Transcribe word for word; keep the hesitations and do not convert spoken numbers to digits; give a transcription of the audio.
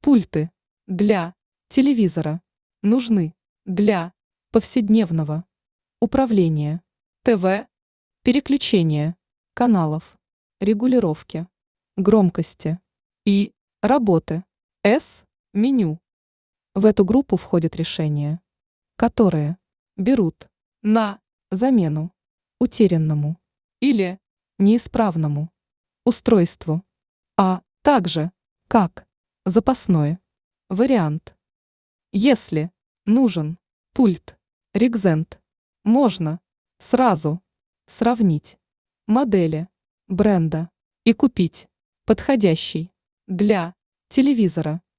Пульты для телевизора нужны для повседневного управления ТВ, переключения каналов, регулировки громкости и работы С меню. В эту группу входят решения, которые берут на замену утерянному или неисправному устройству, а также как запасной вариант. Если нужен пульт Регзент, можно сразу сравнить модели бренда и купить подходящий для телевизора.